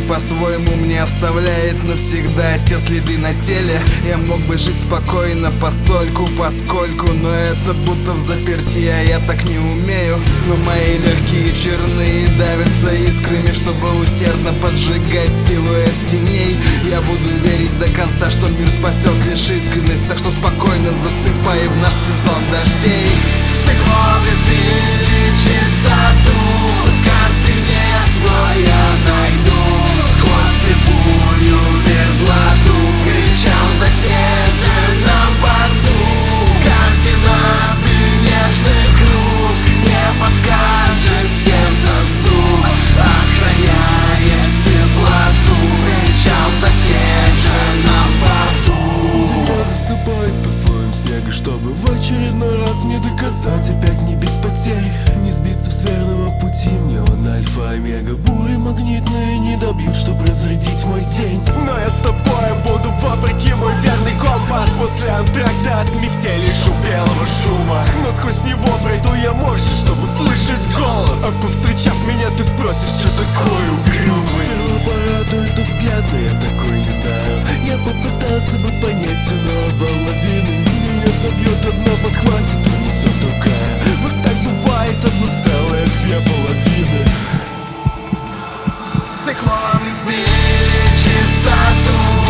по-своему мне оставляет навсегда те следы на теле. Я мог бы жить спокойно постольку, поскольку, но это будто в заперти, а я так не умею. Но мои легкие черные давятся искрами, чтобы усердно поджигать силуэт теней. Я буду верить до конца, что мир спасет лишь искренность, так что спокойно засыпай в наш сезон дождей. Циклоны сбили чистоту, с карты нет, но я найду сквозь слепую мерзлоту. Кричал в заснеженном порту, координаты нежных рук не подскажет сердце вдруг, охраняет теплоту. Кричал в заснеженном порту. Земля засыпает под слоем снега, чтобы в очередной раз мне доказать опять не без потерь, не сбиться с верного пути. Мне он альфа, омега, буры магнитные не добьют, чтобы разрядить мой день. Но я с тобой буду вопреки мой верный компас. После антракта от метели белого шума, но сквозь него пройду я мощи, чтобы слышать голос. А повстречав меня, ты спросишь, что такое угрюмый. Первый порадует тот взгляд, но я такой не знаю. Я попытался бы понять все, но половины меня собьет одно, подхватит, унесет другая. Вот так бывает одно целое, две половины. Циклоны сбили чистоту,